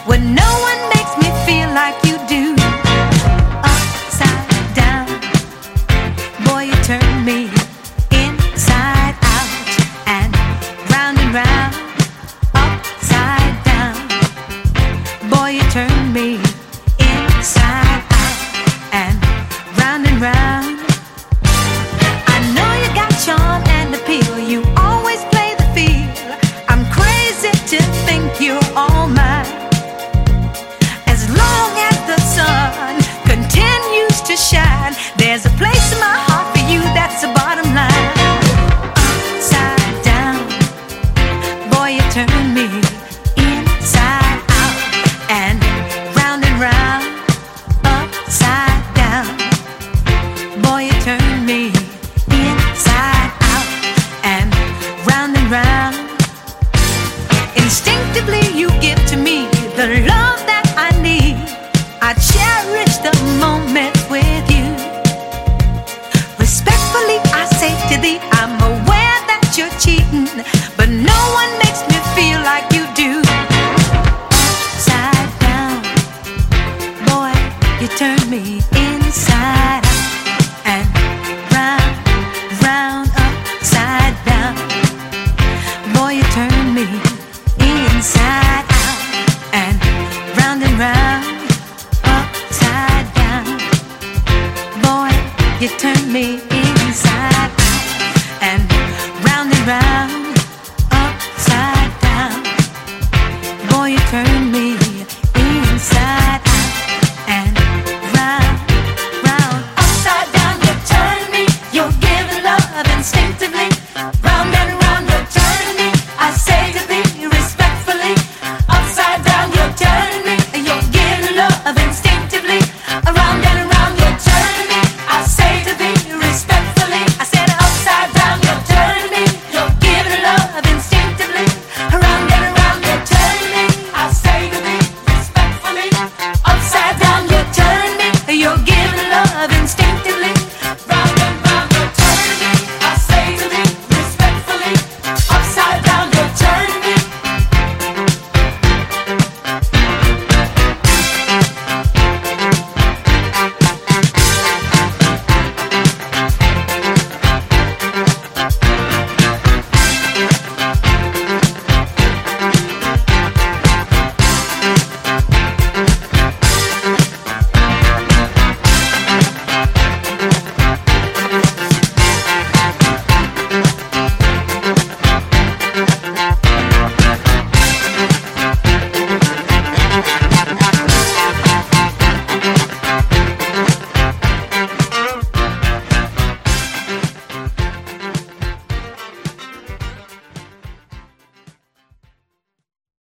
when no one makes me feel like you do. Upside down, boy, you turn me inside out and round, upside down. Boy, you turn me inside out and round. I know you got charm and appeal, you always play the field. I'm crazy to think you're all mine. As long as the sun continues to shine, there's a place in my heart for you, that's the bottom line. Upside down, boy, you turn me inside out and round, upside down. Boy, you turn me inside out and round. Instinctively you give to me the love that I need. I cherish the moment with you. Respectfully I say to thee, I'm aware that you're cheating, but no one makes me feel like you do. Upside down, boy, you turn me inside out and round, upside down. Boy, you turn me inside out and round, upside down. Boy, you turn me inside out and round, upside down. Boy, you turn me inside out and round, upside down. You turn me, you're giving love instinctively.